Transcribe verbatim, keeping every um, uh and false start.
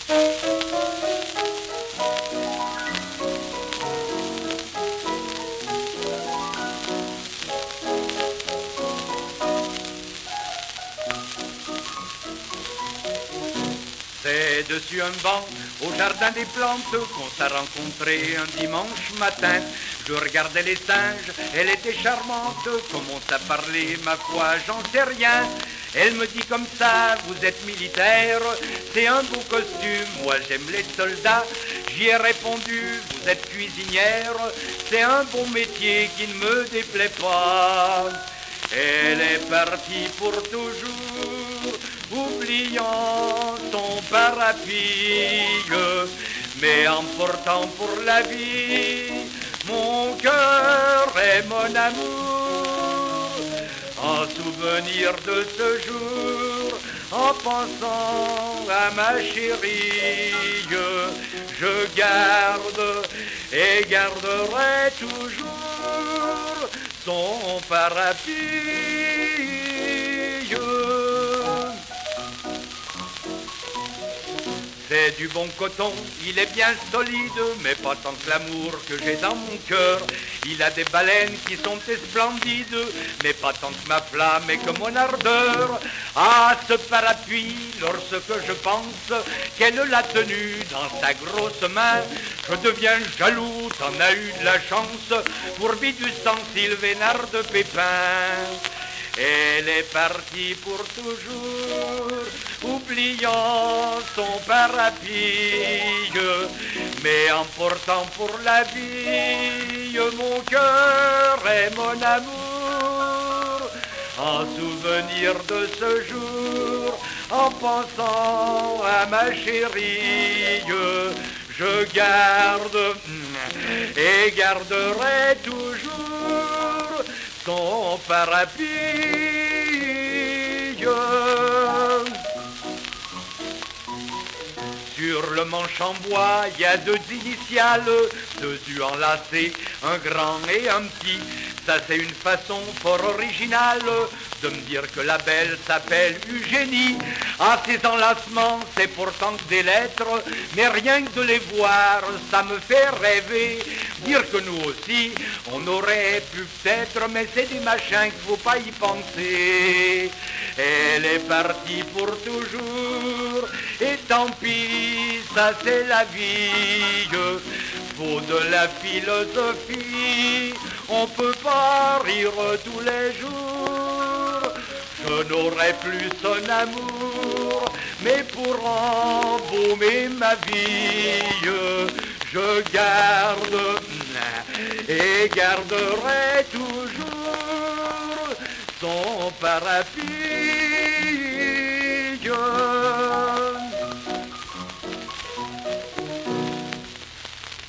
C'est dessus un banc, au jardin des plantes, qu'on s'est rencontré un dimanche matin. Je regardais les singes, elle était charmante, commence à parler, ma foi, j'en sais rien. Elle me dit comme ça, vous êtes militaire, c'est un beau costume, moi j'aime les soldats. J'y ai répondu, vous êtes cuisinière, c'est un bon métier qui ne me déplaît pas. Elle est partie pour toujours, oubliant son parapluie, mais emportant pour la vie mon cœur et mon amour. En souvenir de ce jour, en pensant à ma chérie, je garde et garderai toujours son parapluie. C'est du bon coton, il est bien solide, mais pas tant que l'amour que j'ai dans mon cœur. Il a des baleines qui sont splendides, mais pas tant que ma flamme et que mon ardeur. Ah, ce parapluie, lorsque je pense qu'elle l'a tenu dans sa grosse main, je deviens jaloux, t'en as eu de la chance, pour du sang Sylvénard de Pépin. Elle est partie pour toujours, oubliant son parapluie, mais emportant pour la vie mon cœur et mon amour. En souvenir de ce jour, en pensant à ma chérie, je garde et garderai toujours son parapluie. Sur le manche en bois, il y a deux initiales, deux U enlacés, un grand et un petit. Ça c'est une façon fort originale de me dire que la belle s'appelle Eugénie. Ah, ces enlacements, c'est pourtant que des lettres, mais rien que de les voir, ça me fait rêver. Dire que nous aussi, on aurait pu peut-être, mais c'est des machins qu'il faut pas y penser. Elle est partie pour toujours, et tant pis, ça c'est la vie. Faut de la philosophie, on peut pas rire tous les jours. Je n'aurai plus son amour, mais pour embaumer ma vie, je garde et garderai toujours son parapluie.